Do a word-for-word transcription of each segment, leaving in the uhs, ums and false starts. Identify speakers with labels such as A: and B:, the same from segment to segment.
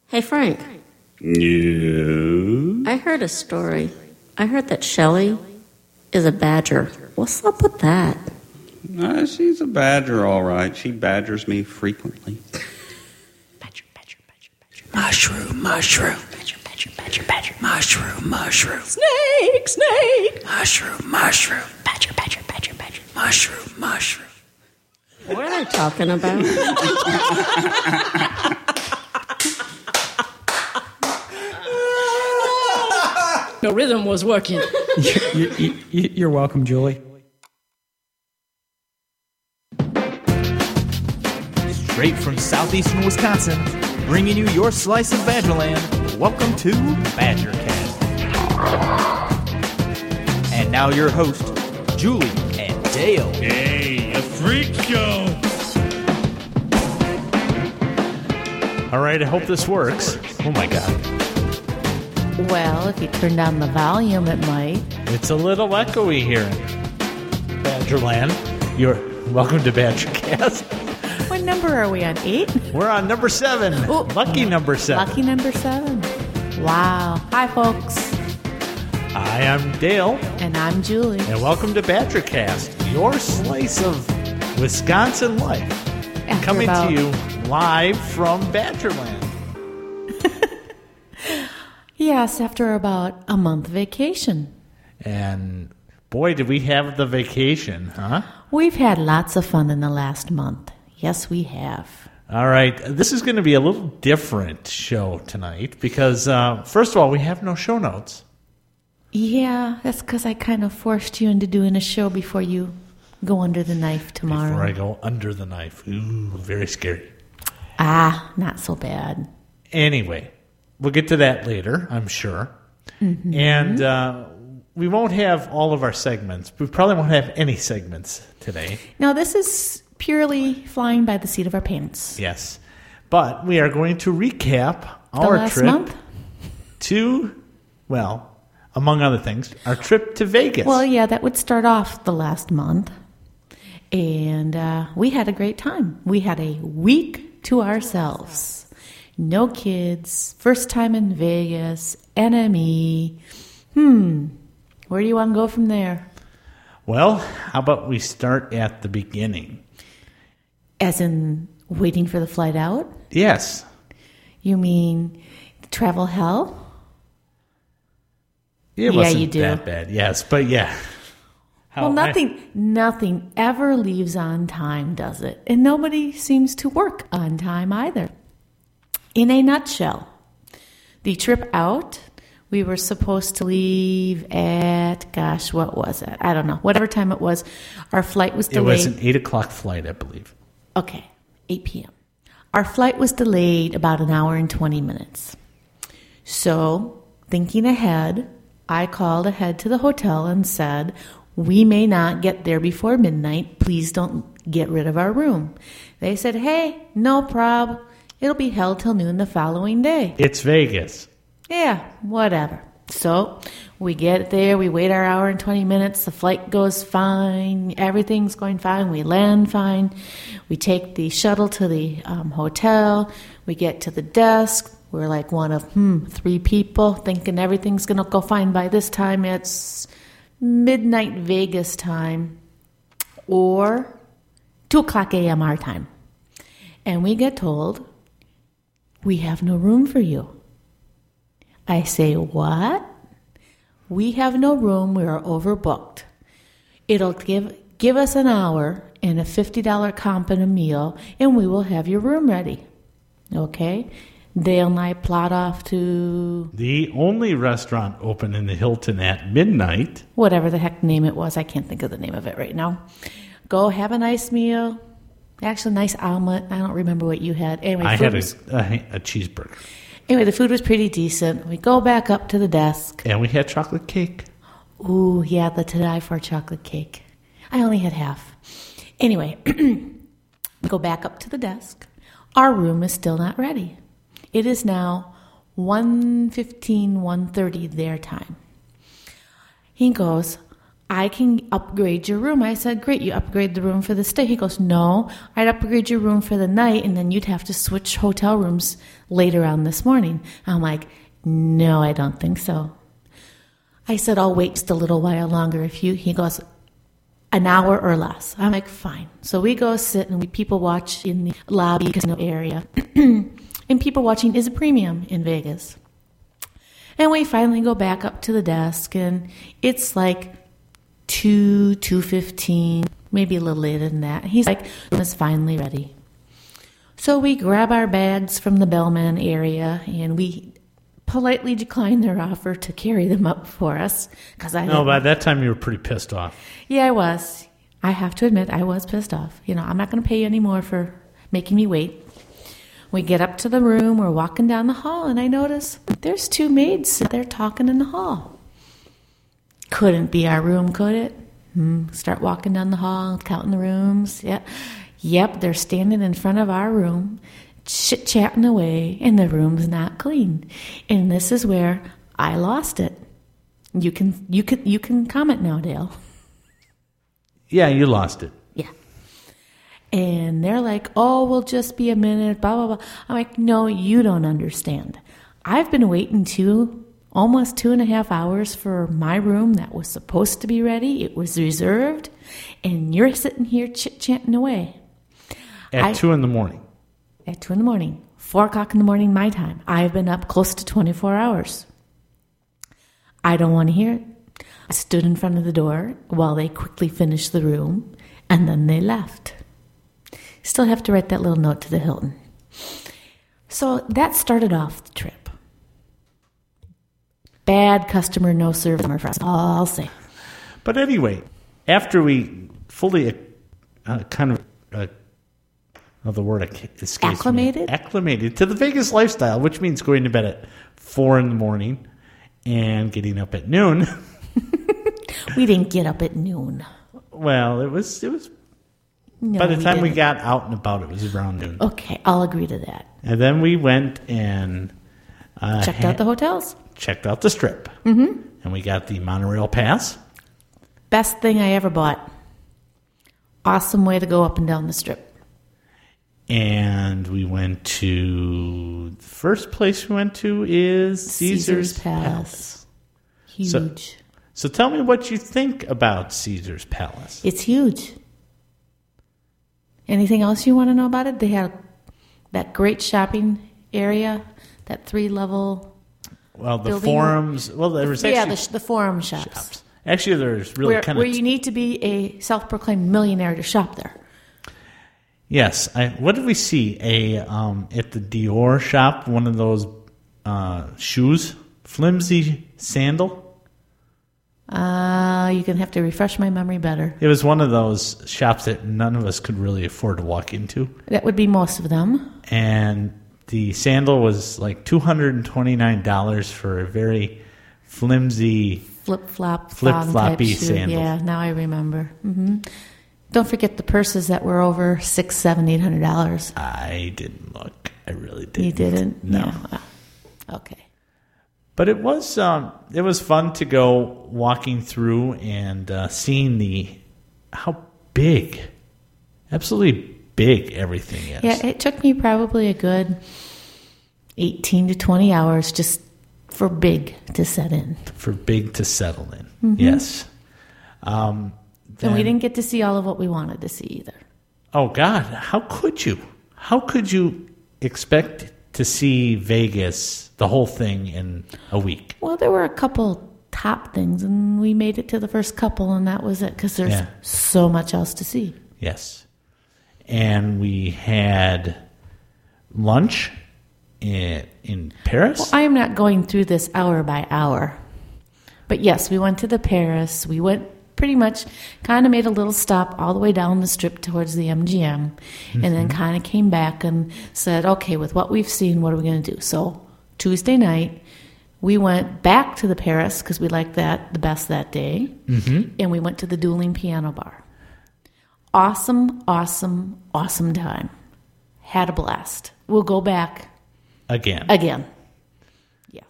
A: Hey, Frank.
B: Yeah.
A: I heard a story. I heard that Shelley is a badger. What's up with that?
B: Uh, she's a badger, all right. She badgers me frequently.
A: Badger, badger, badger, badger.
C: Mushroom, mushroom.
A: Badger, badger, badger, badger.
C: Mushroom, mushroom.
A: Snake, snake.
C: Mushroom, mushroom.
A: Badger, badger, badger, badger.
C: Mushroom, mushroom.
A: What are they talking about? The rhythm was working.
D: you, you, you, you're welcome, Julie.
E: Straight from southeastern Wisconsin, bringing you your slice of Badgerland. Welcome to BadgerCast. And now your host, Julie and Dale.
F: Hey, a freak show.
E: All right, I hope this works. Oh my God.
G: Well, if you turn down the volume, it might.
E: It's a little echoey here in Badgerland. You're welcome to BadgerCast.
G: What number are we on? Eight?
E: We're on number seven.
G: Ooh.
E: Lucky number seven.
G: Lucky number seven. Wow. Hi, folks.
E: Hi, I'm Dale.
G: And I'm Julie.
E: And welcome to BadgerCast, your slice of Wisconsin life.
G: After
E: Coming
G: about-
E: to you live from Badgerland.
G: Yes, after about a month vacation.
E: And boy, did we have the vacation, huh?
G: We've had lots of fun in the last month. Yes, we have.
E: All right, this is going to be a little different show tonight because, uh, first of all, we have no show notes.
G: Yeah, that's because I kind of forced you into doing a show before you go under the knife tomorrow.
E: Before I go under the knife. Ooh, very scary.
G: Ah, not so bad.
E: Anyway, we'll get to that later, I'm sure.
G: Mm-hmm.
E: And uh, we won't have all of our segments. We probably won't have any segments today.
G: Now, this is purely flying by the seat of our pants.
E: Yes. But we are going to recap
G: The
E: our
G: last
E: trip
G: month?
E: to, well, among other things, our trip to Vegas.
G: Well, yeah, that would start off the last month. And uh, we had a great time. We had a week to ourselves. No kids. First time in Vegas. N M E. Hmm. Where do you want to go from there?
E: Well, how about we start at the beginning?
G: As in waiting for the flight out?
E: Yes.
G: You mean travel hell?
E: It
G: Yeah,
E: wasn't
G: you do.
E: that bad. Yes, but yeah. How
G: Well,
E: I-
G: nothing, nothing ever leaves on time, does it? And nobody seems to work on time either. In a nutshell, the trip out, we were supposed to leave at, gosh, what was it? I don't know. Whatever time it was, our flight was
E: it
G: delayed.
E: was an eight o'clock flight, I believe.
G: Okay, eight p.m. Our flight was delayed about an hour and twenty minutes. So, thinking ahead, I called ahead to the hotel and said, we may not get there before midnight. Please don't get rid of our room. They said, hey, no prob. It'll be held till noon the following day.
E: It's Vegas.
G: Yeah, whatever. So we get there, we wait our hour and twenty minutes, the flight goes fine, everything's going fine, we land fine, we take the shuttle to the um, hotel, we get to the desk, we're like one of, hmm, three people, thinking everything's going to go fine. By this time, it's midnight Vegas time, or two o'clock a.m. our time. And we get told, we have no room for you. I say, what? We have no room. We are overbooked. It'll give give us an hour and a fifty dollars comp and a meal, and we will have your room ready. Okay? Dale and I plot off to
E: The only restaurant open in the Hilton at midnight.
G: whatever the heck name it was. I can't think of the name of it right now. Go have a nice meal. Actually, a nice omelet. I don't remember what you had. Anyway,
E: I
G: food
E: had a,
G: was-
E: a, a cheeseburger.
G: Anyway, the food was pretty decent. We go back up to the desk.
E: And we had chocolate cake.
G: Ooh, yeah, the to die for chocolate cake. I only had half. Anyway, we go back up to the desk. Our room is still not ready. It is now one fifteen, one thirty their time. He goes, I can upgrade your room. I said, great, you upgrade the room for the stay. He goes, no, I'd upgrade your room for the night, and then you'd have to switch hotel rooms later on this morning. I'm like, no, I don't think so. I said, I'll wait just a little while longer if you, he goes, an hour or less. I'm like, fine. So we go sit and we people watch in the lobby casino area. And people watching is a premium in Vegas. And we finally go back up to the desk, and it's like two, two fifteen, maybe a little later than that. He's like, room is finally ready. So we grab our bags from the bellman area, and we politely decline their offer to carry them up for us. Cause I
H: no, by that time you were pretty pissed off.
G: Yeah, I was. I have to admit, I was pissed off. You know, I'm not going to pay you any more for making me wait. We get up to the room, we're walking down the hall, and I notice there's two maids sitting there talking in the hall. Couldn't be our room, could it? Hmm. Start walking down the hall, counting the rooms. Yeah. Yep, they're standing in front of our room, chit-chatting away, and the room's not clean. And this is where I lost it. You can you can you can comment now, Dale.
H: Yeah, you lost it.
G: Yeah. And they're like, oh, we'll just be a minute, blah, blah, blah. I'm like, no, you don't understand. I've been waiting two, almost two and a half hours for my room that was supposed to be ready. It was reserved. And you're sitting here chit-chatting away.
H: At
G: I,
H: two in the morning.
G: At two in the morning. Four o'clock in the morning, my time. I've been up close to twenty-four hours. I don't want to hear it. I stood in front of the door while they quickly finished the room, and then they left. Still have to write that little note to the Hilton. So that started off the trip. Bad customer, no service for us, all I'll say.
H: But anyway, after we fully uh, kind of, uh, oh, the word escapes
G: acclimated?
H: me. Acclimated to the Vegas lifestyle, which means going to bed at four in the morning and getting up at noon.
G: We didn't get up at noon.
H: Well, it was it was.
G: No,
H: by the
G: we
H: time
G: didn't.
H: we got out and about, it was around noon.
G: Okay, I'll agree to that.
H: And then we went and uh,
G: Checked
H: ha-
G: out the hotels.
H: checked out the Strip, mm-hmm. and we got the monorail pass.
G: Best thing I ever bought. Awesome way to go up and down the Strip.
H: And we went to the first place we went to is Caesar's,
G: Caesar's Palace.
H: Palace.
G: Huge.
H: So, so tell me what you think about Caesar's Palace.
G: It's huge. Anything else you want to know about it? They have that great shopping area, that three-level
H: Well, the
G: building.
H: forums. Well, there was
G: yeah,
H: actually
G: the, the forum shops.
H: shops. Actually, there's really
G: Where,
H: kind
G: where
H: of
G: you need to be a self-proclaimed millionaire to shop there.
H: yes. I, what did we see? A um, at the Dior shop, one of those uh, shoes, flimsy sandal.
G: Uh, you're going to have to refresh my memory better.
H: It was one of those shops that none of us could really afford to walk into.
G: That would be most of them.
H: And the sandal was like two hundred twenty-nine dollars for a very flimsy
G: Flip-flop,
H: Flip-floppy
G: thong type shoe.
H: sandal.
G: Yeah, now I remember. Mm-hmm. Don't forget the purses that were over six, seven, eight hundred dollars.
H: I didn't look. I really didn't.
G: You didn't?
H: No.
G: Yeah. Okay.
H: But it was um, it was fun to go walking through and uh, seeing the how big, absolutely big everything is.
G: Yeah, it took me probably a good eighteen to twenty hours just for big to set in.
H: For big to settle in.
G: Mm-hmm.
H: Yes. Um,
G: And we
H: then-
G: didn't get to see all of what we wanted to see either.
H: Oh God, how could you? How could you expect to see Vegas, the whole thing, in a week?
G: Well, there were a couple top things, and we made it to the first couple, and that was it, because there's
H: Yeah.
G: so much else to see.
H: Yes. And we had lunch in, in Paris.
G: Well, I am not going through this hour by hour. But yes, we went to the Paris. We went pretty much, kind of made a little stop all the way down the Strip towards the M G M, mm-hmm. and then kind of came back and said, okay, with what we've seen, what are we going to do? So Tuesday night, we went back to the Paris because we liked that the best that day,
H: mm-hmm.
G: and we went to the Dueling Piano Bar. Awesome, awesome, awesome time. Had a blast. We'll go back
H: Again.
G: again. Yes.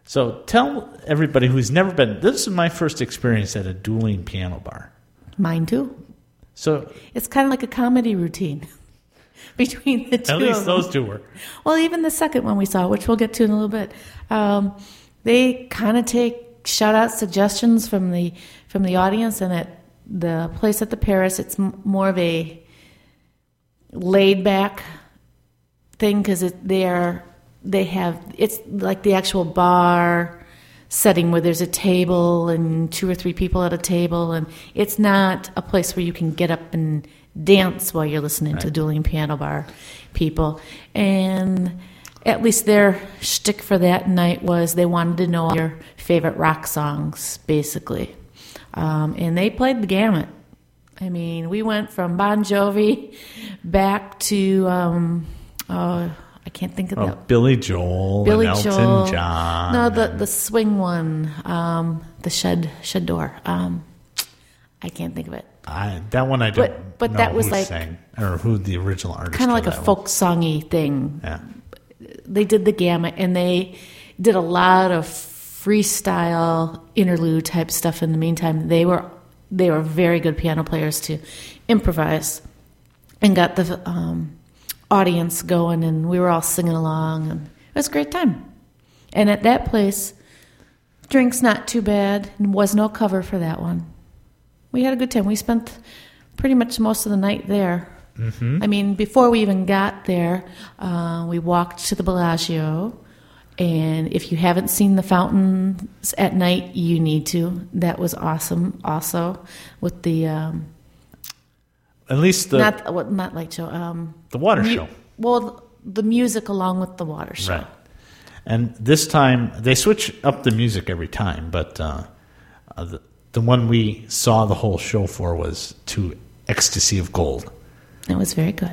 H: So tell everybody who's never been. This is my first experience at a dueling piano bar.
G: Mine too.
H: So
G: It's kind of like a comedy routine between the two.
H: at least
G: of them.
H: those two were.
G: Well, even the second one we saw, which we'll get to in a little bit, um, they kind of take shout out suggestions from the from the audience, and at the place at the Paris, it's m- more of a laid back thing because they are they have it's like the actual bar setting where there's a table and two or three people at a table, and it's not a place where you can get up and dance while you're listening
H: Right.
G: to dueling piano bar people. And at least their shtick for that night was they wanted to know your favorite rock songs, basically. Um, and they played the gamut. I mean, we went from Bon Jovi back to, um, uh, I can't think of
H: Oh,
G: that.
H: Billy Joel
G: Billy
H: and Elton
G: Joel.
H: John.
G: No, the
H: and-
G: the swing one, um, the shed shed door. Um, I can't think of it.
H: I, that one I don't
G: But- but
H: know
G: that was
H: who
G: like-
H: sang, or who the original artist
G: Kind of
H: of
G: like a
H: that
G: folk songy thing.
H: one. Yeah.
G: They did the gamut, and they did a lot of freestyle interlude type stuff. In the meantime, they were they were very good piano players to improvise, and got the um, audience going, and we were all singing along, and it was a great time. And at that place, drinks not too bad, and was no cover for that one. We had a good time. We spent pretty much most of the night there.
H: Mm-hmm.
G: I mean, before we even got there, uh, we walked to the Bellagio, and if you haven't seen the fountains at night, you need to. That was awesome. Also, with the um,
H: At least the
G: not what not light show, um,
H: the water
G: mu-
H: show.
G: Well, the music along with the water show.
H: Right. And this time, they switch up the music every time, but uh, uh, the, the one we saw the whole show for was To Ecstasy of Gold.
G: It was very good.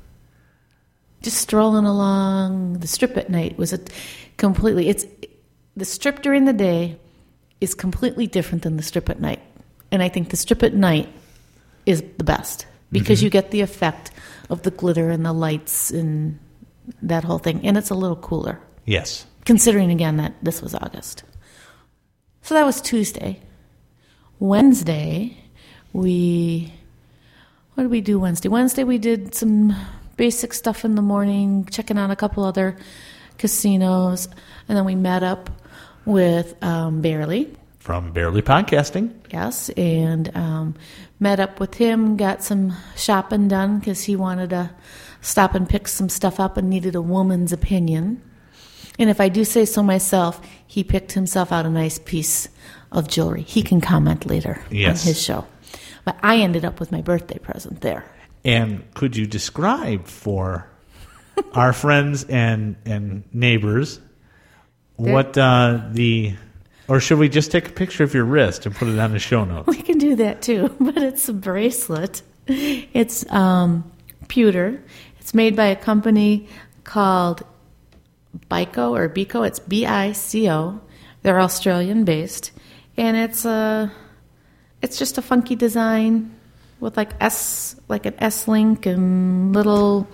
G: Just strolling along the strip at night was a completely. It's the strip during the day is completely different than the strip at night, and I think the strip at night is the best because
H: Mm-hmm.
G: you get the effect of the glitter and the lights and that whole thing, and it's a little cooler.
H: Yes.
G: Considering again that this was August. So that was Tuesday. Wednesday, we what did we do Wednesday? Wednesday we did some basic stuff in the morning, checking out a couple other casinos, and then we met up with um, Barely.
H: From Barely Podcasting.
G: Yes, and um, met up with him, got some shopping done because he wanted to stop and pick some stuff up and needed a woman's opinion. And if I do say so myself, he picked himself out a nice piece of jewelry. He can comment later
H: Yes.
G: on his show. But I ended up with my birthday present there.
H: And could you describe for our friends and, and neighbors what uh, the... Or should we just take a picture of your wrist and put it on the show notes?
G: We can do that too, but it's a bracelet. It's um, pewter. It's made by a company called Bico or Bico. It's B I C O. They're Australian based, and it's a it's just a funky design with like S like an S link and little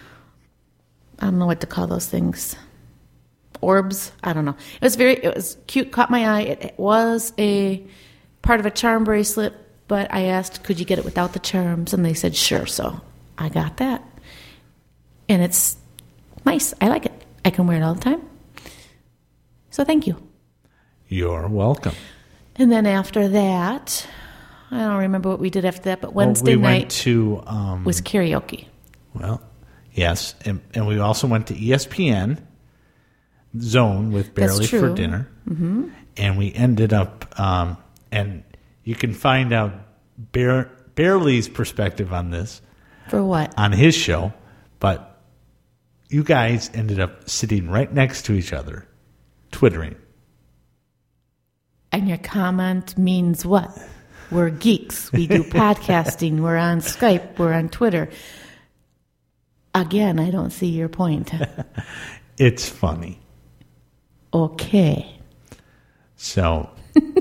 G: I don't know what to call those things. Orbs, I don't know. It was very, it was cute, caught my eye. It, it was a part of a charm bracelet, but I asked, could you get it without the charms? And they said, sure. So I got that. And it's nice. I like it. I can wear it all the time. So thank you.
H: You're welcome.
G: And then after that, I don't remember what we did after that, but Wednesday
H: well, we
G: night
H: went to, um,
G: was karaoke.
H: Well, yes. And, and we also went to E S P N Zone with Barely
G: That's
H: for
G: true.
H: dinner. Mm-hmm. And we ended up, um, and you can find out Bar- Barely's perspective on this
G: For what?
H: on his show, but you guys ended up sitting right next to each other, twittering.
G: And your comment means what? We're geeks. We do podcasting. We're on Skype. We're on Twitter. Again, I don't see your point.
H: It's funny.
G: Okay.
H: So,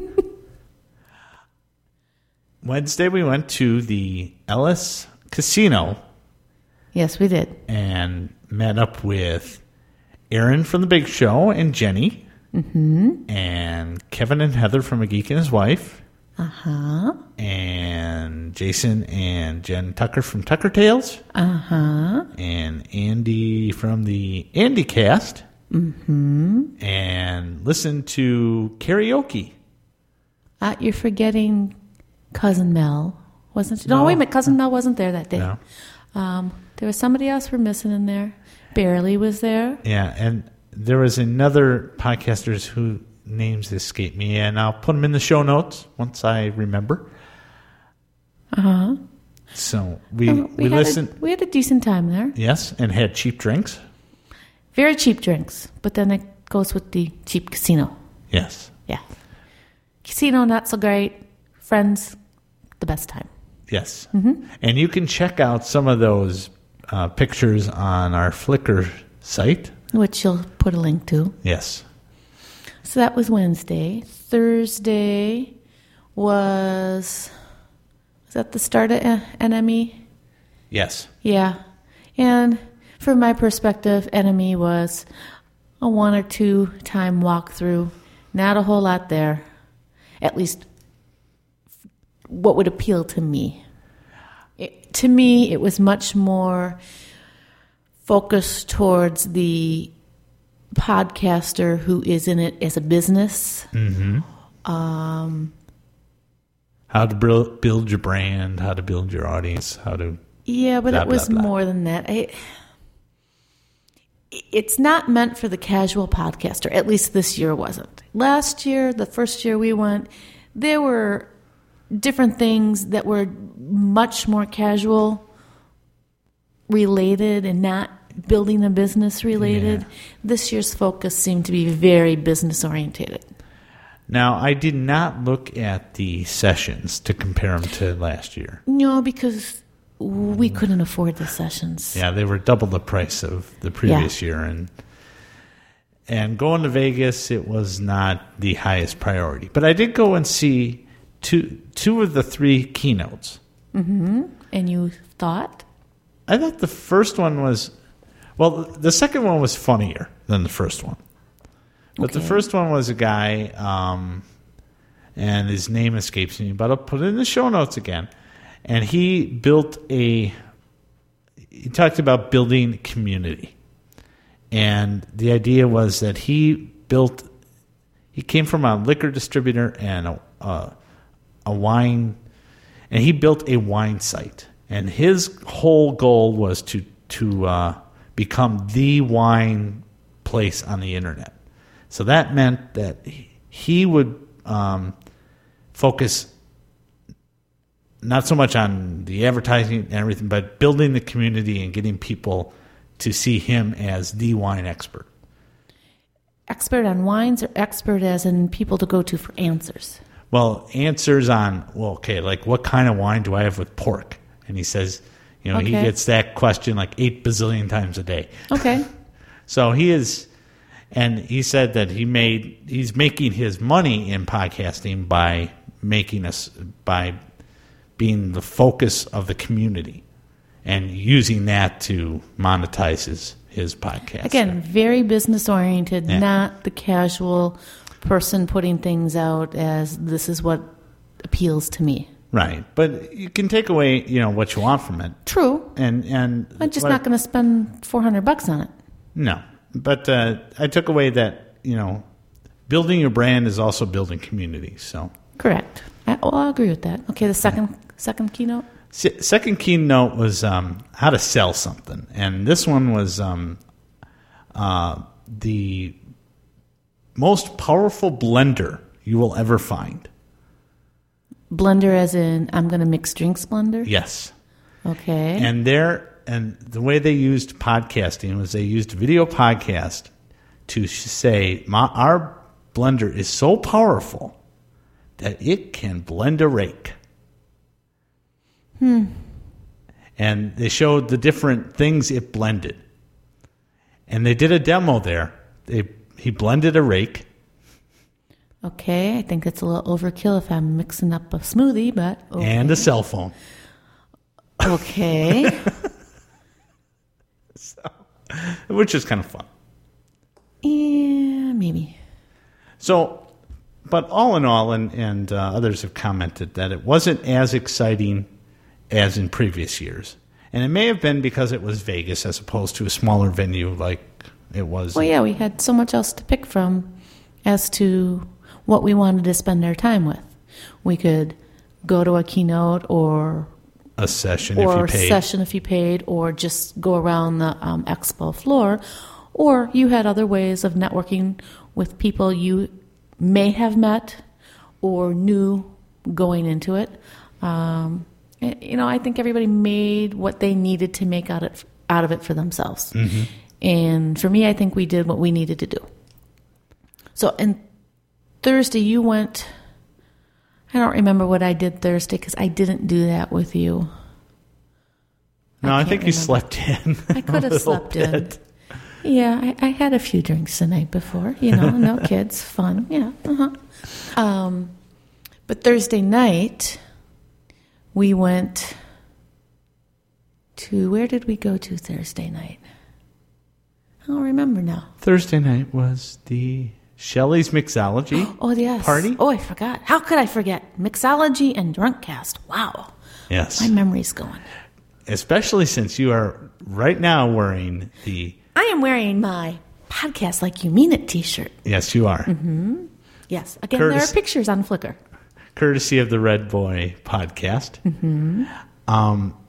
H: Wednesday we went to the Ellis Casino
G: Yes, we did.
H: and met up with Aaron from The Big Show and Jenny.
G: Mm-hmm.
H: And Kevin and Heather from A Geek and His Wife.
G: Uh-huh.
H: And Jason and Jen Tucker from Tucker Tales.
G: Uh-huh.
H: And Andy from the Andy Cast.
G: Mm-hmm.
H: And listen to karaoke.
G: Uh, you're forgetting Cousin Mel, wasn't she? No,
H: No.
G: wait a minute. Cousin Mel wasn't there that day.
H: No.
G: Um, there was somebody else we're missing in there. Barely was there.
H: Yeah, and there was another podcaster whose names escape me, and I'll put them in the show notes once I remember.
G: Uh-huh.
H: So we,
G: Um,
H: we,
G: had a-
H: listened,
G: we had a decent time there.
H: yes, and had cheap drinks.
G: Very cheap drinks, but then it goes with the cheap casino.
H: Yes,
G: Yeah. Casino, not so great. Friends, the best time.
H: yes.
G: Mm-hmm.
H: And you can check out some of those uh, pictures on our Flickr site.
G: Which you'll put a link to.
H: Yes.
G: So that was Wednesday. Thursday was... Was that the start of N M E?
H: Yes.
G: Yeah. And from my perspective, Enemy was a one or two time walkthrough. Not a whole lot there. At least what would appeal to me. It, to me, it was much more focused towards the podcaster who is in it as a business.
H: Mm-hmm.
G: Um,
H: How to build, build your brand, how to build your audience, how to...
G: yeah, but
H: Blah,
G: it was
H: blah, blah.
G: more than that. I, it's not meant for the casual podcaster. At least this year wasn't. Last year, the first year we went, there were different things that were much more casual related and not building a business related.
H: Yeah.
G: This year's focus seemed to be very business oriented.
H: Now, I did not look at the sessions to compare them to last year.
G: No, because we couldn't afford the sessions.
H: Yeah, they were double the price of the previous year, and and going to Vegas, it was not the highest priority. But I did go and see two two of the three keynotes.
G: Mm-hmm. And you thought?
H: I thought the first one was, well, the second one was funnier than the first one. But the
G: Okay.
H: first one was a guy, um, and his name escapes me, but I'll put it in the show notes again. And he built a, he talked about building community. And the idea was that he built, he came from a liquor distributor and a, a, a wine, and he built a wine site. And his whole goal was to, to uh, become the wine place on the internet. So that meant that he would um, focus not so much on the advertising and everything, but building the community and getting people to see him as the wine expert.
G: Expert on wines or expert as in people to go to for answers?
H: Well, answers on, well, okay, like what kind of wine do I have with pork? And he says, you know, he
G: Okay.
H: gets that question like eight bazillion times a day.
G: Okay.
H: So he is, and he said that he made, he's making his money in podcasting by making us, by being the focus of the community and using that to monetize his, his podcast.
G: Again, very business oriented,
H: Yeah.
G: not the casual person putting things out as this is what appeals to me.
H: Right. But you can take away, you know, what you want from it.
G: True.
H: And, and
G: I'm just
H: what-
G: not going to spend four hundred bucks on it.
H: No. But uh, I took away that, you know, building your brand is also building community. So
G: Correct. I, well, I agree with that. Okay, the second second keynote.
H: Se- second keynote was um, how to sell something. And this one was um, uh, the most powerful blender you will ever find.
G: Blender as in I'm going to mix drinks blender?
H: Yes.
G: Okay.
H: And there, and the way they used podcasting was they used video podcast to sh- say, My, our blender is so powerful that it can blend a rake.
G: Hmm.
H: And they showed the different things it blended. And they did a demo there. They, he blended a rake.
G: Okay, I think it's a little overkill if I'm mixing up a smoothie, but okay.
H: And a cell phone.
G: Okay.
H: So, which is kind of fun.
G: Yeah, maybe.
H: So, but all in all, and, and uh, others have commented that it wasn't as exciting as in previous years. And it may have been because it was Vegas as opposed to a smaller venue like it was.
G: Well, yeah, we had so much else to pick from as to what we wanted to spend our time with. We could go to a keynote or
H: a session
G: or
H: if you paid.
G: session if you paid, or just go around the um, expo floor. Or you had other ways of networking with people you may have met or knew going into it. Um, you know, I think everybody made what they needed to make out it out of it for themselves.
H: Mm-hmm.
G: And for me, I think we did what we needed to do. So, and Thursday, you went. I don't remember what I did Thursday because I didn't do that with you.
H: No, I,
G: I
H: think
G: remember.
H: you slept in.
G: I could have slept bit. in. Yeah, I, I had a few drinks the night before. You know, no kids, fun. Yeah. Uh-huh. Um, but Thursday night, we went to, where did we go to Thursday night? I don't remember now.
H: Thursday night was the Shelley's Mixology
G: oh, yes.
H: party.
G: Oh, I forgot. How could I forget? Mixology and Drunkcast. Wow.
H: Yes.
G: My memory's going.
H: Especially since you are right now wearing the...
G: I am wearing my Podcast Like You Mean It t-shirt.
H: Yes, you are.
G: Mm-hmm. Yes. Again,
H: Curtis,
G: there are pictures on Flickr.
H: Courtesy of the Red Boy podcast.
G: Mm-hmm.
H: Um,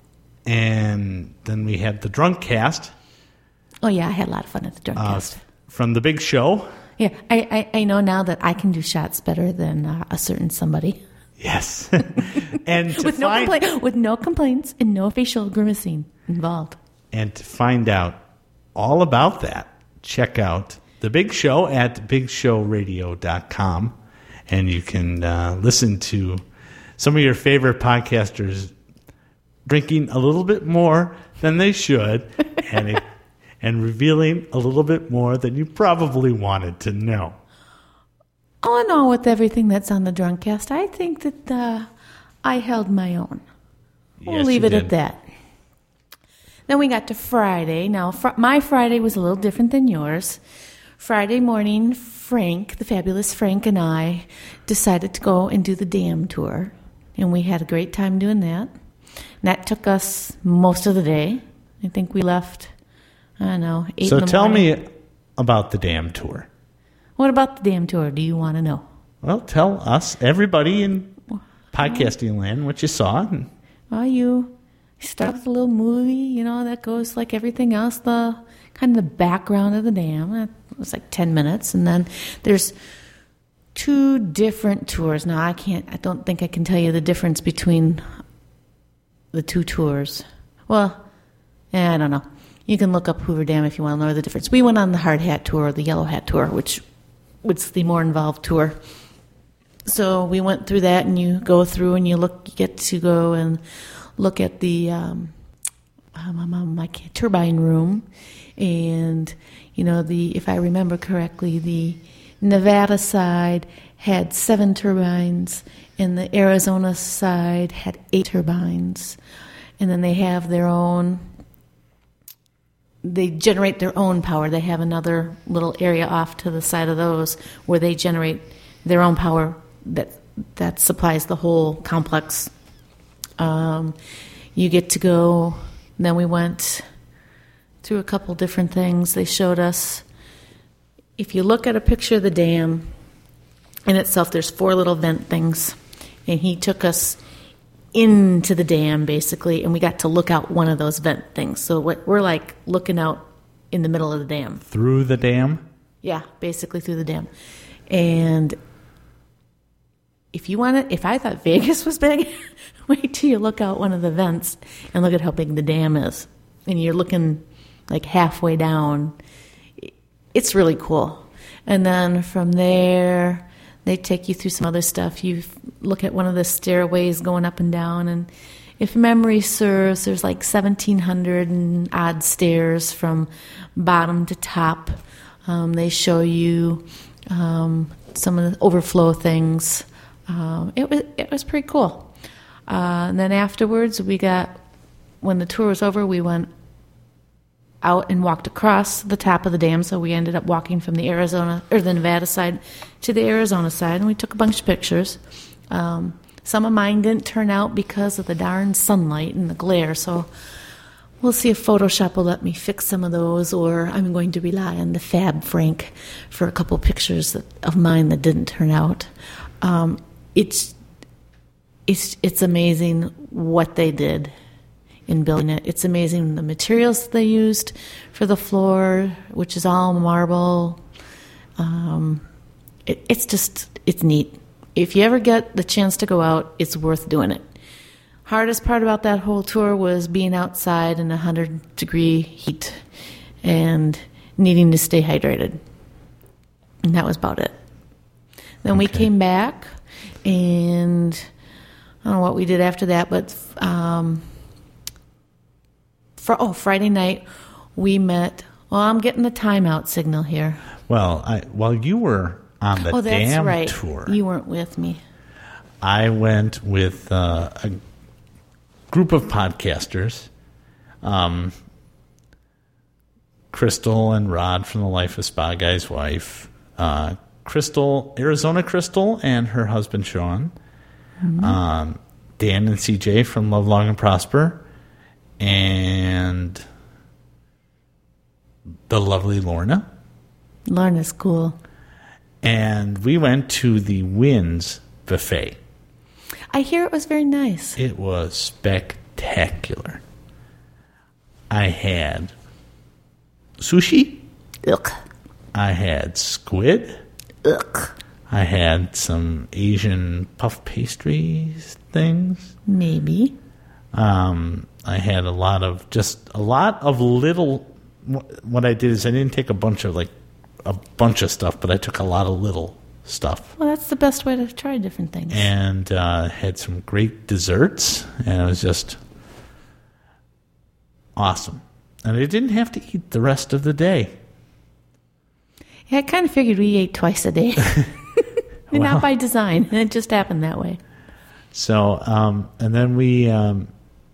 H: and then we had the Drunkcast.
G: Oh, yeah, I had a lot of fun at the Drunkcast.
H: Uh, from the Big Show.
G: Yeah, I, I, I know now that I can do shots better than uh, a certain somebody.
H: Yes. and to
G: with, no
H: find,
G: compla- with no complaints and no facial grimacing involved.
H: And to find out all about that, check out The Big Show at big show radio dot com. And you can uh, listen to some of your favorite podcasters drinking a little bit more than they should and it, and revealing a little bit more than you probably wanted to know.
G: All in all, with everything that's on the Drunkcast, I think that uh, I held my own. We'll
H: Yes,
G: leave
H: you
G: it
H: did.
G: at that. Then we got to Friday. Now, fr- my Friday was a little different than yours. Friday morning, Frank, the fabulous Frank, and I decided to go and do the dam tour. And we had a great time doing that. And that took us most of the day. I think we left, I don't know, eight
H: So
G: in the
H: tell
G: morning.
H: me about the dam tour.
G: What about the dam tour? Do you want to know?
H: Well, tell us, everybody in podcasting land, what you saw. And
G: Well, you start with a little movie, you know, that goes like everything else, the kind of the background of the dam. It was like ten minutes. And then there's two different tours. Now, I can't, I don't think I can tell you the difference between the two tours. Well, eh, I don't know. You can look up Hoover Dam if you want to know the difference. We went on the hard hat tour, or the yellow hat tour, which was the more involved tour. So we went through that, and you go through and you look, you get to go and look at the um, um, um, my turbine room, and you know the if I remember correctly, the Nevada side had seven turbines, and the Arizona side had eight turbines, and then they have their own. They generate their own power. They have another little area off to the side of those where they generate their own power that that supplies the whole complex. Um, you get to go. Then we went through a couple different things. They showed us. If you look at a picture of the dam in itself, there's four little vent things, and he took us into the dam basically, and we got to look out one of those vent things. So what we're like looking out in the middle of the dam.
H: through the dam.
G: Yeah, basically through the dam. And if you want to, if I thought Vegas was big, wait till you look out one of the vents and look at how big the dam is. And you're looking like halfway down. It's really cool. And then from there, they take you through some other stuff. You look at one of the stairways going up and down, and if memory serves, there's like seventeen hundred and odd stairs from bottom to top. Um, they show you um, some of the overflow things. Um, it was it was pretty cool. Uh, and then afterwards, we got when the tour was over, we went out and walked across the top of the dam. So we ended up walking from the Arizona or the Nevada side to the Arizona side, and we took a bunch of pictures. Um, some of mine didn't turn out because of the darn sunlight and the glare. So we'll see if Photoshop will let me fix some of those, or I'm going to rely on the Fab Frank for a couple pictures that, of mine that didn't turn out. Um, it's it's it's amazing what they did in building it. It's amazing the materials they used for the floor, which is all marble. Um, it, it's just, it's neat. If you ever get the chance to go out, it's worth doing it. Hardest part about that whole tour was being outside in one hundred degree heat and needing to stay hydrated. And that was about it. Then okay. we came back, and I don't know what we did after that, but... Um, For, oh, Friday night, we met. Well, I'm getting the timeout signal here.
H: Well, I, while you were on the
G: oh, that's
H: dam
G: right.
H: tour,
G: You weren't with me.
H: I went with uh, a group of podcasters, um, Crystal and Rod from the Life of Spa Guy's wife, uh, Crystal, Arizona Crystal, and her husband Sean, mm-hmm. um, Dan and C J from Love Long and Prosper, and the lovely Lorna.
G: Lorna's cool.
H: And we went to the Winds Buffet.
G: I hear it was very nice.
H: It was spectacular. I had sushi.
G: Ugh.
H: I had squid.
G: Ugh.
H: I had some Asian puff pastries things.
G: Maybe.
H: Um... I had a lot of, just a lot of little, what I did is I didn't take a bunch of, like, a bunch of stuff, but I took a lot of little stuff.
G: Well, that's the best way to try different things.
H: And uh, had some great desserts, and it was just awesome. And I didn't have to eat the rest of the day.
G: Yeah, I kind of figured we ate twice a day. well, not by design. It just happened that way.
H: So, um, and then we... Um,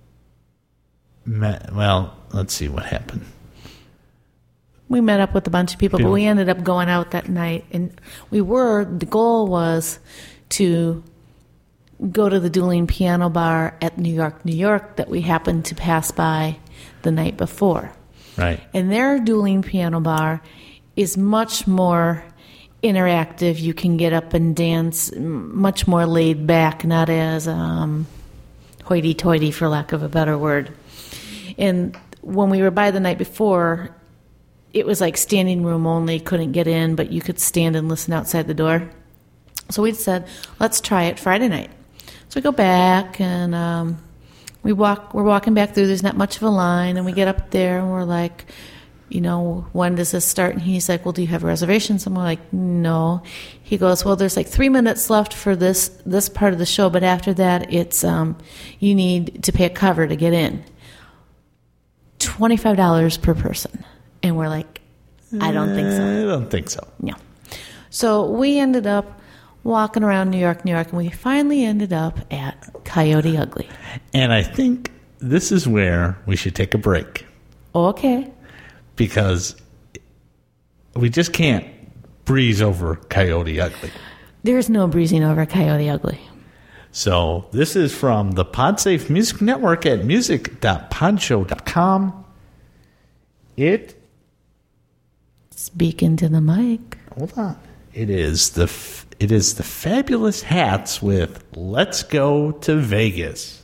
H: Met, well, let's see what happened.
G: We met up with a bunch of people, people, but we ended up going out that night. And we were, the goal was to go to the Dueling Piano Bar at New York, New York, that we happened to pass by the night before.
H: Right.
G: And their Dueling Piano Bar is much more interactive. You can get up and dance, much more laid back, not as um, hoity-toity, for lack of a better word. And when we were by the night before, it was like standing room only, couldn't get in, but you could stand and listen outside the door. So we said, let's try it Friday night. So we go back, and um, we walk, we're walking back through. There's not much of a line, and we get up there, and we're like, you know, when does this start? And he's like, well, do you have reservations? And we're like, no. He goes, well, there's like three minutes left for this this part of the show, but after that, it's um, you need to pay a cover to get in. twenty-five dollars per person. And we're like, I don't think so.
H: I don't think so.
G: No. So we ended up walking around New York, New York, and we finally ended up at Coyote Ugly.
H: And I think this is where we should take a break.
G: Okay.
H: Because we just can't breeze over Coyote Ugly.
G: There's no breezing over Coyote Ugly.
H: So this is from the PodSafe Music Network at music dot podshow dot com. It...
G: Speak into the mic.
H: Hold on. It is the f- it is the Fabulous Hats with Let's Go to Vegas.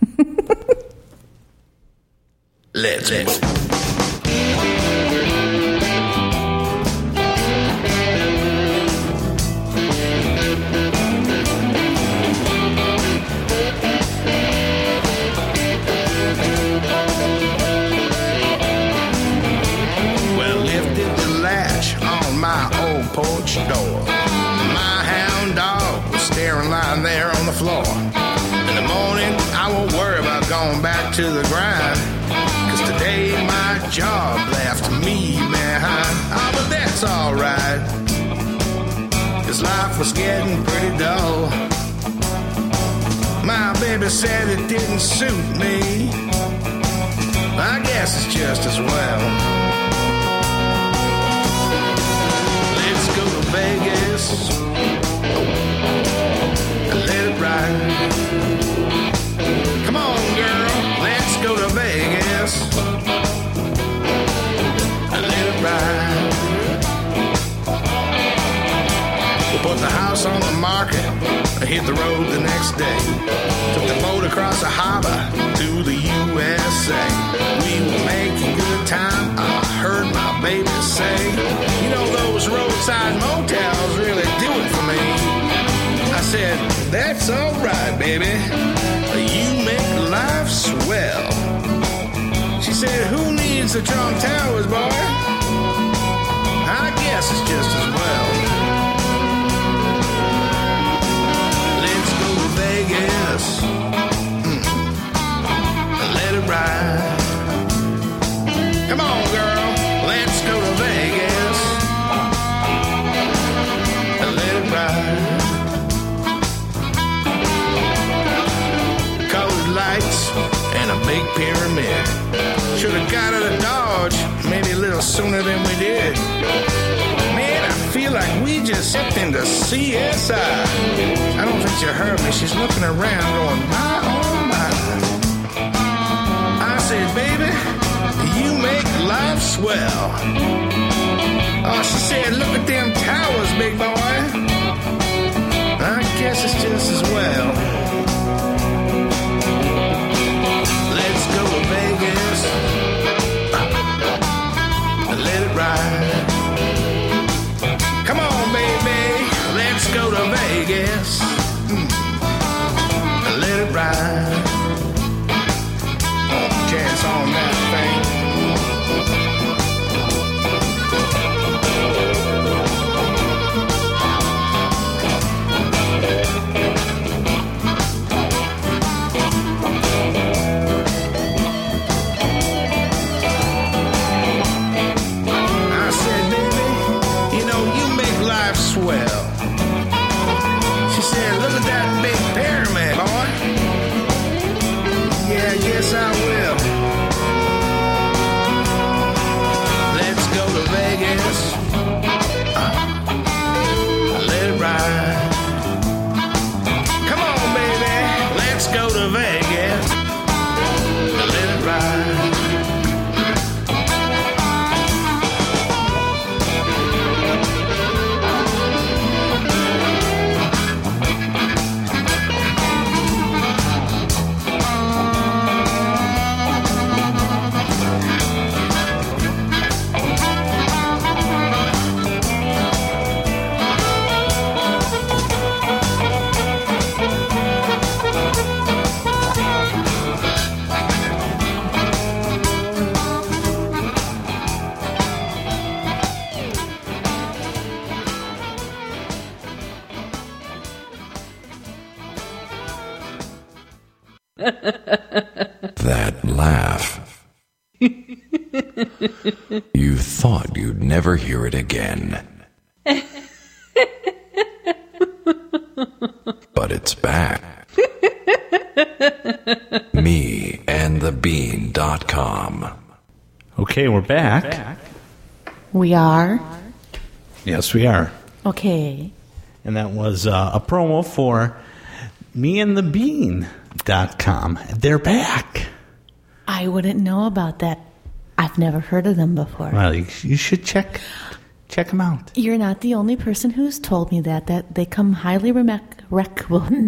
C: Let's go.
I: Porch door. My hound dog was staring lying there on the floor. In the morning, I won't worry about going back to the grind, 'cause today my job left me behind. Oh, but that's alright, 'cause life was getting pretty dull. My baby said it didn't suit me, I guess it's just as well. Let's go to Vegas and let it ride. Come on, girl, let's go to Vegas and let it ride. We'll put the house on the market and hit the road the next day. Took the boat across the harbor to the U S A. We were making good time, I heard my baby say, you know those roadside motels really do it for me. I said, that's alright, baby, you make life swell. She said, who needs the Trump Towers, boy? I guess it's just as well. Vegas, mm. let it ride. Come on, girl, let's go to Vegas and let it ride. Colored lights and a big pyramid. Should have got out of Dodge maybe a little sooner than we did. Man, I feel like we just stepped into C S I. I don't think you heard me. She's looking around going, my, oh, my. I said, baby, you make life swell. Oh, she said, look at them towers, big boy. I guess it's just as well. Let's go to Vegas and let it ride. Come on, baby, let's go to Vegas mm. and let it ride. Oh, chance on that thing. I said, baby, you know, you make life swell. She said, look at that big pyramid, boy. Yeah, I guess I will. Let's go to Vegas. Uh, let it ride. Come on, baby. Let's go to Vegas. Let it ride.
C: That laugh. You thought you'd never hear it again. But it's back. me and the bean dot com.
H: Okay, we're back.
G: We are.
H: Yes, we are.
G: Okay.
H: And that was uh, a promo for me and the bean dot com. They're back.
G: I wouldn't know about that. I've never heard of them before.
H: Well, you, you should check check them out.
G: You're not the only person who's told me that. That they come highly rec- rec-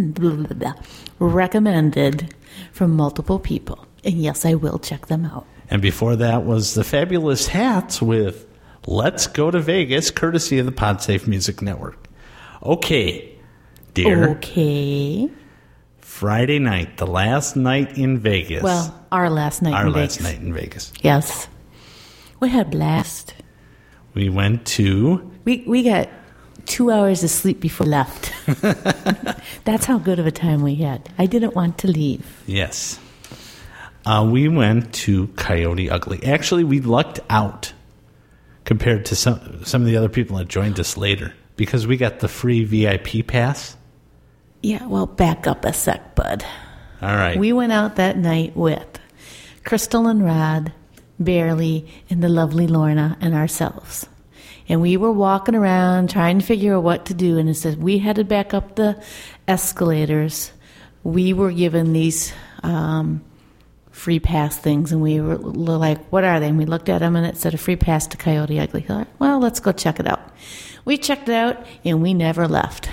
G: recommended from multiple people. And yes, I will check them out.
H: And before that was the Fabulous Hats with Let's Go to Vegas, courtesy of the PodSafe Music Network. Okay, dear.
G: Okay.
H: Friday night, the last night in Vegas.
G: Well, our last night
H: our
G: in
H: last
G: Vegas.
H: night in Vegas.
G: Yes. We had a blast.
H: We went to...
G: We we got two hours of sleep before we left. That's how good of a time we had. I didn't want to leave.
H: Yes. Uh, we went to Coyote Ugly. Actually, we lucked out compared to some some of the other people that joined us later because we got the free V I P pass.
G: Yeah, well, back up a sec, bud.
H: All right.
G: We went out that night with Crystal and Rod, Barely, and the lovely Lorna, and ourselves. And we were walking around trying to figure out what to do. And it says we headed back up the escalators. We were given these um, free pass things, and we were like, what are they? And we looked at them, and it said a free pass to Coyote Ugly. Thought, well, let's go check it out. We checked it out, and we never left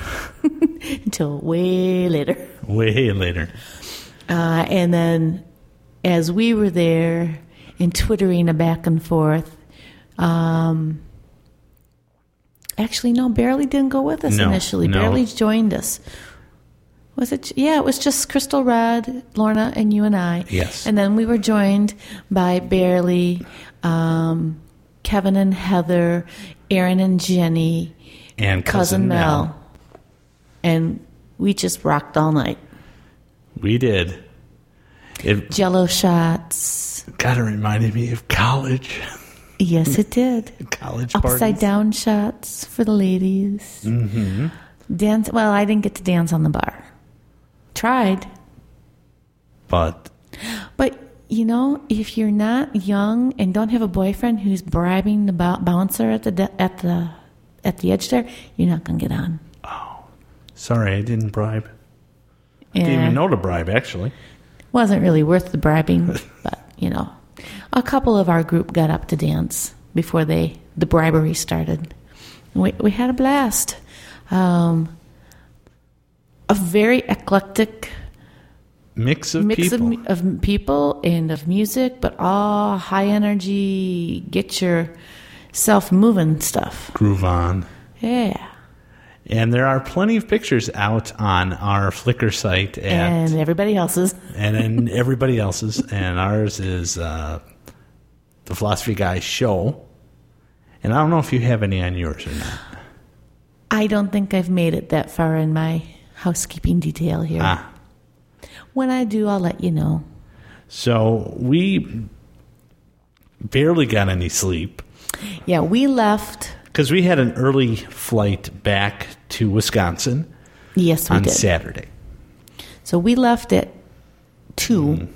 G: until way later.
H: Way later.
G: Uh, and then as we were there and twittering a back and forth, um, actually, no, Barely didn't go with us
H: no,
G: initially.
H: No.
G: Barely joined us. Was it? Yeah, it was just Crystal, Rod, Lorna, and you and I.
H: Yes.
G: And then we were joined by Barely, um, Kevin and Heather, Aaron and Jenny,
H: and
G: Cousin,
H: Cousin
G: Mel.
H: Mel.
G: And we just rocked all night.
H: We did. It
G: Jello shots.
H: kind of reminded me of college.
G: Yes, it did.
H: College
G: Upside
H: parties.
G: down shots for the ladies.
H: Mm-hmm.
G: Dance. Well, I didn't get to dance on the bar. Tried.
H: But
G: But, you know, if you're not young and don't have a boyfriend who's bribing the bou- bouncer at the de- at the at the edge there, you're not going to get on.
H: sorry, I didn't bribe.
G: Yeah.
H: Didn't even know to bribe, actually.
G: Wasn't really worth the bribing, but, you know. A couple of our group got up to dance before they the bribery started. We, we had a blast. Um, a very eclectic
H: Mix of
G: mix
H: people.
G: Of, of people and of music, but all high energy, get yourself moving stuff.
H: Groove on.
G: Yeah.
H: And there are plenty of pictures out on our Flickr site. At,
G: And everybody else's.
H: and then everybody else's. And ours is uh, the Philosophy Guy Show. And I don't know if you have any on yours or not.
G: I don't think I've made it that far in my housekeeping detail here.
H: Ah.
G: When I do, I'll let you know.
H: So we barely got any sleep.
G: Yeah, we left.
H: Because we had an early flight back to Wisconsin
G: Yes, we
H: on
G: did.
H: Saturday.
G: So we left at two.
H: Mm.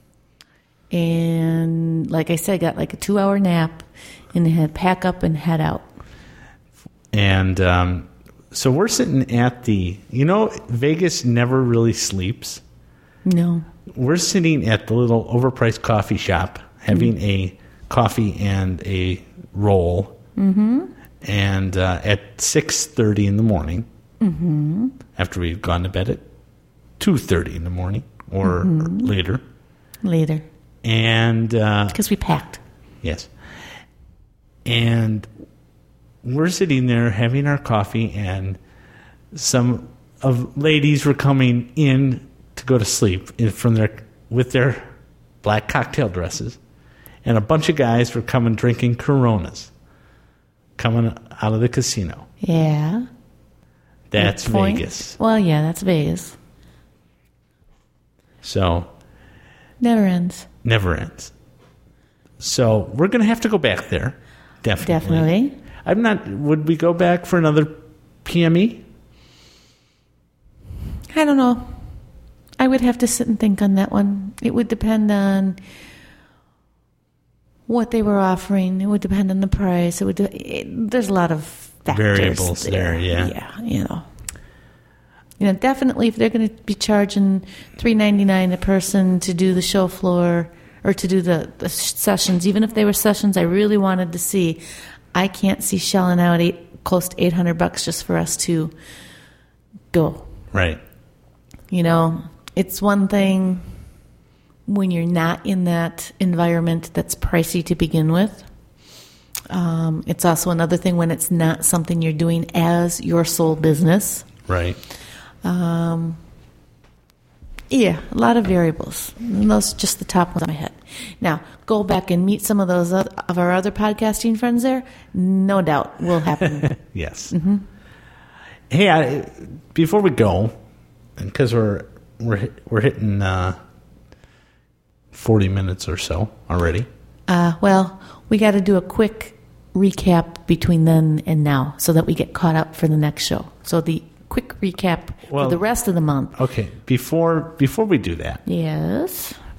G: And like I said, got like a two hour nap and had pack up and head out.
H: And um, so we're sitting at the, you know, Vegas never really sleeps.
G: No.
H: We're sitting at the little overpriced coffee shop having mm-hmm. a coffee and a roll.
G: Mm-hmm.
H: And uh, at six thirty in the morning,
G: mm-hmm.
H: after we'd gone to bed at two thirty in the morning or mm-hmm. later.
G: Later.
H: And uh,
G: because we packed.
H: Yes. And we're sitting there having our coffee, and some of ladies were coming in to go to sleep in, from their with their black cocktail dresses, and a bunch of guys were coming drinking Coronas, coming out of the casino.
G: Yeah.
H: That's Vegas.
G: Well, yeah, that's Vegas.
H: So.
G: Never ends.
H: Never ends. So we're going to have to go back there. Definitely.
G: Definitely.
H: I'm not. Would we go back for another P M E?
G: I don't know. I would have to sit and think on that one. It would depend on what they were offering. It would depend on the price. It would. De- it, there's a lot of factors
H: variables there. there yeah.
G: Yeah. You know. You know, definitely, if they're going to be charging three ninety-nine a person to do the show floor or to do the, the sessions, even if they were sessions I really wanted to see, I can't see shelling out eight, close to eight hundred bucks just for us to go.
H: Right.
G: You know, it's one thing when you're not in that environment that's pricey to begin with. Um, it's also another thing when it's not something you're doing as your sole business.
H: Right.
G: Um, yeah, a lot of variables. And those are just the top ones on my head. Now, go back and meet some of those other, of our other podcasting friends there. No doubt will happen.
H: Yes.
G: Mm-hmm.
H: Hey, I, before we go, because we're we're we're hitting uh, forty minutes or so already.
G: Uh, well, we got to do a quick recap between then and now, so that we get caught up for the next show. So the quick recap
H: well,
G: for the rest of the month.
H: Okay, before before we do that,
G: yes,
H: just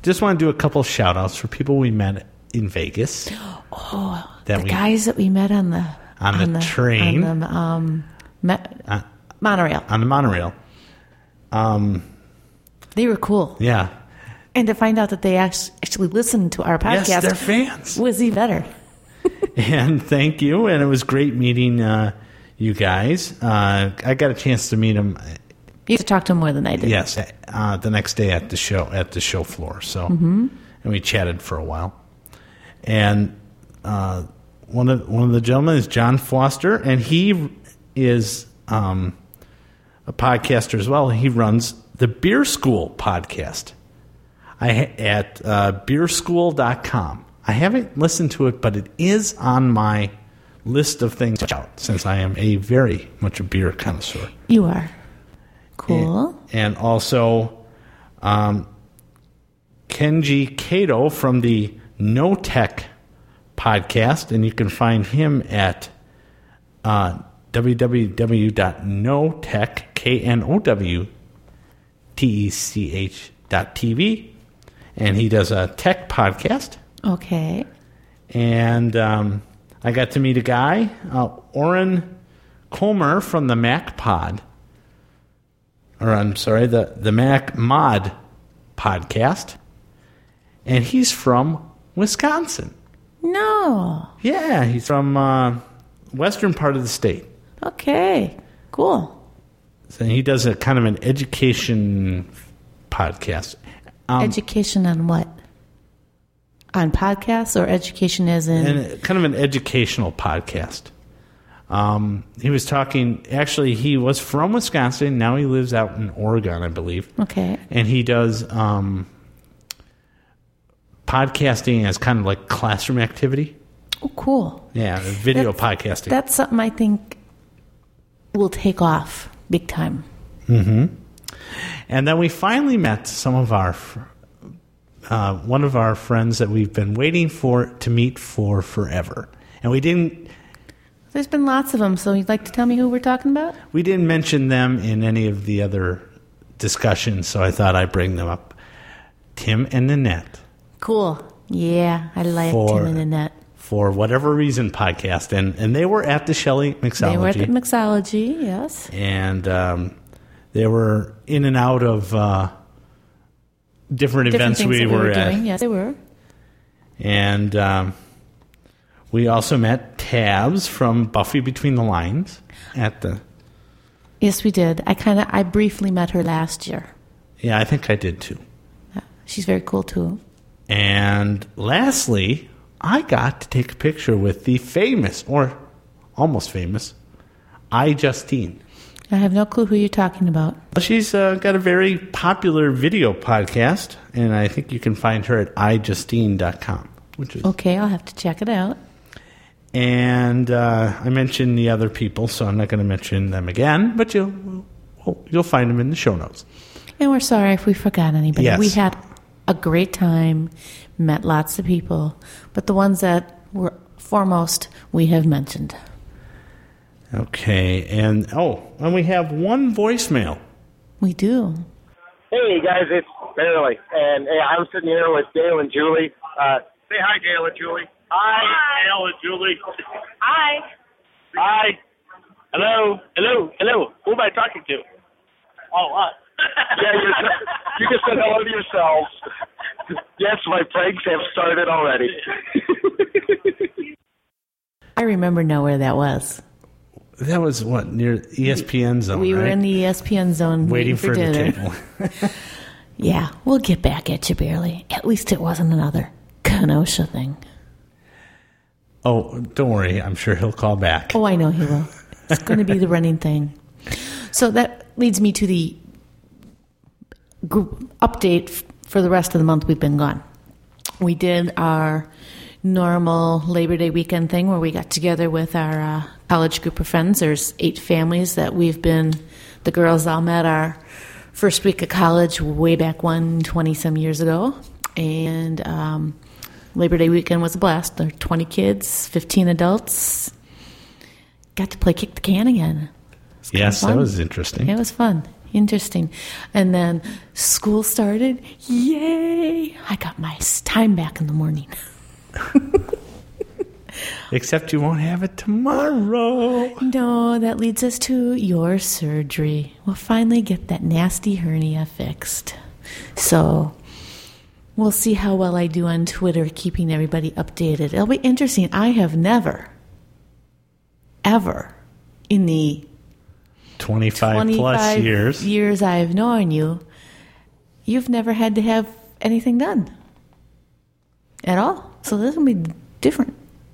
H: just want to do a couple shout outs for people we met in Vegas.
G: Oh,
H: that
G: the
H: we,
G: guys that we met on the
H: on, on the, the train,
G: on the um, me,
H: uh,
G: monorail.
H: On the monorail. Um,
G: they were cool.
H: Yeah.
G: And to find out that they actually listened to our podcast,
H: yes, they're fans.
G: Was even better.
H: And thank you. And it was great meeting uh, you guys. Uh, I got a chance to meet them.
G: You had to talk to them more than I did.
H: Yes, uh, the next day at the show at the show floor. So,
G: mm-hmm.
H: and we chatted for a while. And uh, one of one of the gentlemen is John Foster, and he is um, a podcaster as well. He runs the Beer School podcast. I at uh, beer school dot com. I haven't listened to it, but it is on my list of things to check out since I am a very much a beer connoisseur.
G: You are. Cool.
H: And, and also um, Kenji Kato from the No Tech podcast, and you can find him at uh, w w w dot no tech, K N O W T E C H dot T V. And he does a tech podcast.
G: Okay.
H: And um, I got to meet a guy, uh, Oren Comer from the Mac Pod. Or I'm sorry, the, the Mac Mod podcast. And he's from Wisconsin.
G: No.
H: Yeah, he's from uh, western part of the state.
G: Okay, cool.
H: So he does a kind of an education podcast. Um,
G: education on what? On podcasts or education as in?
H: And kind of an educational podcast. Um, he was talking, actually, he was from Wisconsin. Now he lives out in Oregon, I believe.
G: Okay.
H: And he does um, podcasting as kind of like classroom activity.
G: Oh, cool.
H: Yeah, video
G: that's,
H: podcasting.
G: That's something I think will take off big time.
H: Mm-hmm. And then we finally met some of our, uh, one of our friends that we've been waiting for to meet for forever. And we didn't...
G: There's been lots of them, so you'd like to tell me who we're talking about?
H: We didn't mention them in any of the other discussions, so I thought I'd bring them up. Tim and Nanette.
G: Cool. Yeah, I like
H: for,
G: Tim and Nanette.
H: For Whatever Reason podcast. And, and they were at the Shelley Mixology.
G: They were at the Mixology, yes.
H: And... Um, They were in and out of uh, different,
G: different
H: events we,
G: we
H: were,
G: were
H: at.
G: Doing. Yes, they were.
H: And um, we also met Tabs from Buffy Between the Lines at the.
G: Yes, we did. I kind of, I briefly met her last year.
H: Yeah, I think I did too.
G: Yeah, she's very cool too.
H: And lastly, I got to take a picture with the famous, or almost famous, iJustine.
G: I have no clue who you're talking about.
H: She's uh, got a very popular video podcast, and I think you can find her at i justine dot com. Which is
G: okay, I'll have to check it out.
H: And uh, I mentioned the other people, so I'm not going to mention them again, but you'll you'll find them in the show notes.
G: And we're sorry if we forgot anybody.
H: Yes.
G: We had a great time, met lots of people, but the ones that were foremost we have mentioned.
H: Okay, and oh, and we have one voicemail.
G: We do.
J: Hey guys, it's Barely, and hey, I'm sitting here with Dale and Julie. Uh, say hi, Dale and Julie. Hi, hi. Dale and Julie. Hi. Hi. Hello. Hello. Hello. Who am I talking to? Oh, us. Yeah, you're, you can say hello to yourselves. Yes, my pranks have started already.
G: I remember now where that was.
H: That was what, near E S P N zone,
G: We were
H: right?
G: in the E S P N zone waiting,
H: waiting
G: for,
H: for
G: dinner.
H: the table.
G: Yeah, we'll get back at you, Barely. At least it wasn't another Kenosha thing.
H: Oh, don't worry. I'm sure he'll call back.
G: Oh, I know he will. It's going to be the running thing. So that leads me to the group update for the rest of the month we've been gone. We did our normal Labor Day weekend thing where we got together with our uh, college group of friends. There's eight families that we've been, the girls all met our first week of college way back when, twenty-some years ago. And um, Labor Day weekend was a blast. There were twenty kids, fifteen adults. Got to play kick the can again.
H: Yes, that was interesting.
G: It was fun. Interesting. And then school started. Yay! I got my time back in the morning.
H: Except you won't have it tomorrow.
G: No, that leads us to your surgery. We'll finally get that nasty hernia fixed. So we'll see how well I do on Twitter, keeping everybody updated. It'll be interesting. I have never, ever, in the
H: twenty-five,
G: twenty-five
H: plus years.
G: years I've known you, you've never had to have anything done at all. So this will be different.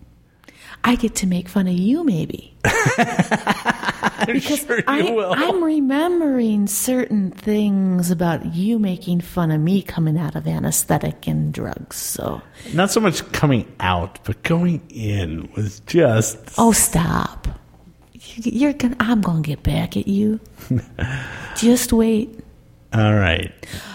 G: I get to make fun of you, maybe.
H: I'm
G: because
H: sure you
G: I,
H: will.
G: I'm remembering certain things about you making fun of me coming out of anesthetic and drugs. So
H: not so much coming out, but going in was just.
G: Oh, stop! You're gonna. I'm gonna get back at you. Just wait.
H: All right.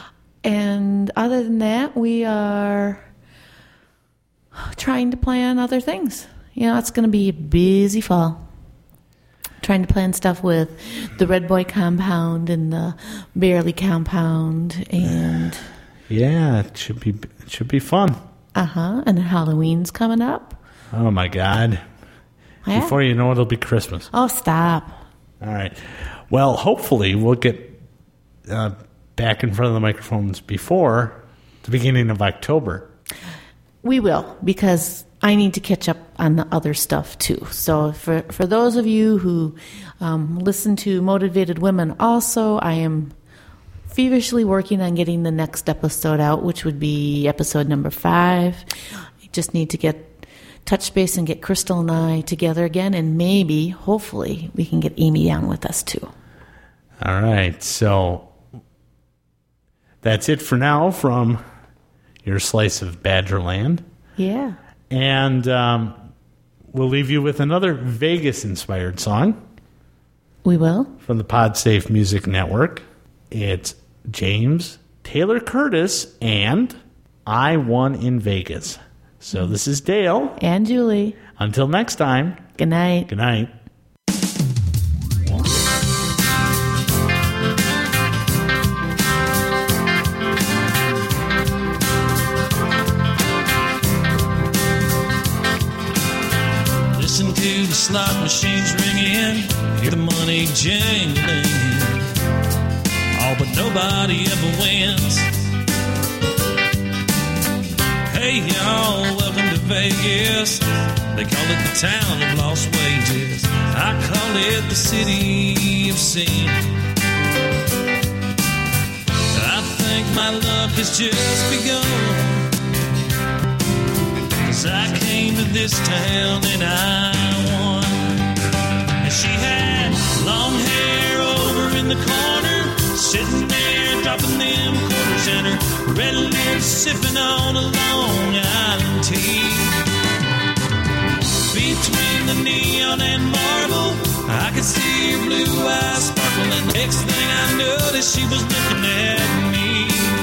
G: And other than that, we are trying to plan other things. You know, it's going to be a busy fall. Trying to plan stuff with the Red Boy compound and the Barely compound, and
H: yeah, it should be it should be fun.
G: Uh huh. And then Halloween's coming up.
H: Oh my God!
G: Yeah.
H: Before you know it, it'll be Christmas.
G: Oh, stop!
H: All right. Well, hopefully we'll get uh, back in front of the microphones before the beginning of October.
G: We will, because I need to catch up on the other stuff too. So for for those of you who um, listen to Motivated Women also, I am feverishly working on getting the next episode out, which would be episode number five. I just need to get touch base and get Crystal and I together again, and maybe, hopefully, we can get Amy on with us too.
H: All right. So that's it for now from your slice of Badgerland.
G: Yeah.
H: And um, we'll leave you with another Vegas-inspired song.
G: We will.
H: From the PodSafe Music Network. It's James Taylor Curtis and I Won in Vegas. So this is Dale.
G: And Julie.
H: Until next time.
G: Good night.
H: Good night.
F: Listen to the slot machines ringing, hear the money jingling. Oh, but nobody ever wins. Hey y'all, welcome to Vegas. They call it the town of lost wages. I call it the city of sin. I think my luck has just begun. I came to this town and I won. And she had long hair over in the corner, sitting there dropping them quarters, and her red lips sipping on a Long Island tea. Between the neon and marble, I could see her blue eyes sparkle, and the next thing I noticed, she was looking at me.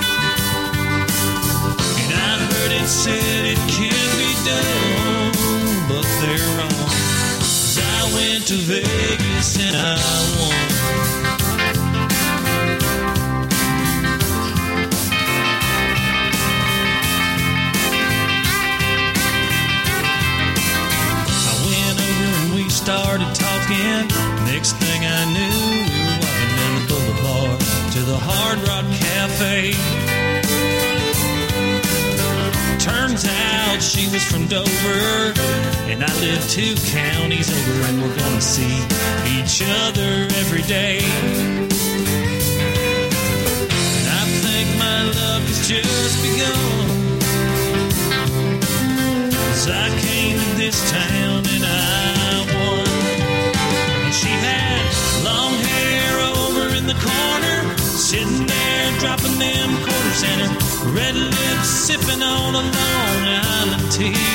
F: And I heard it said it can be done, but they're wrong. 'Cause I went to Vegas and I won. I went over and we started talking. Next thing I knew, we were walking down the boulevard to the Hard Rock Cafe. Turns out she was from Dover, and I live two counties over, and we're gonna see each other every day. And I think my luck has just begun, 'cause I came to this town and I won. And she had long hair over in the corner, sitting there dropping them quarters, and her red lips sipping on a Long Island tea.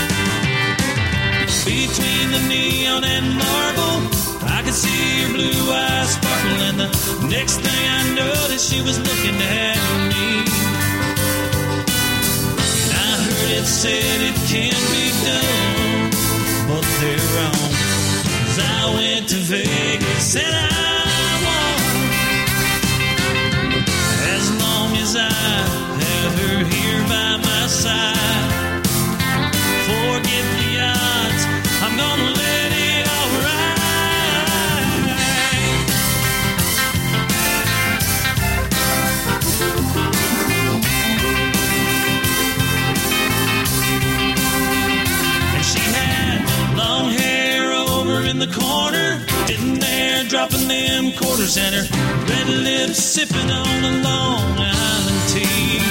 F: Between the neon and marble, I could see her blue eyes sparkle, and the next thing I noticed, she was looking at me. And I heard it said it can be done, but they're wrong. 'Cause I went to Vegas and I won. corner, sitting there dropping them quarters, and her red lips sipping on a Long Island tea.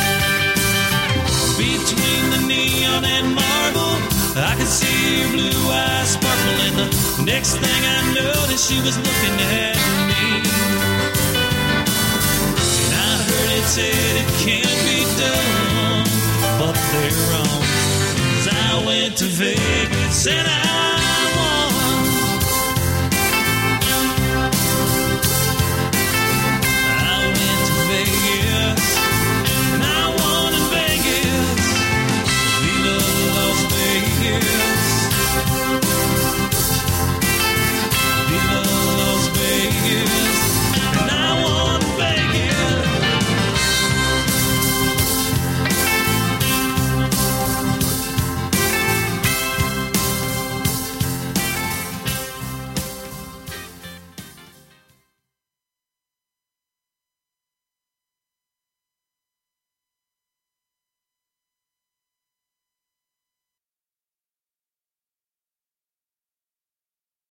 F: Between the neon and marble, I could see her blue eyes sparkle, and the next thing I noticed, she was looking at me. And I heard it said it can't be done, but they're wrong. 'Cause I went to Vegas and I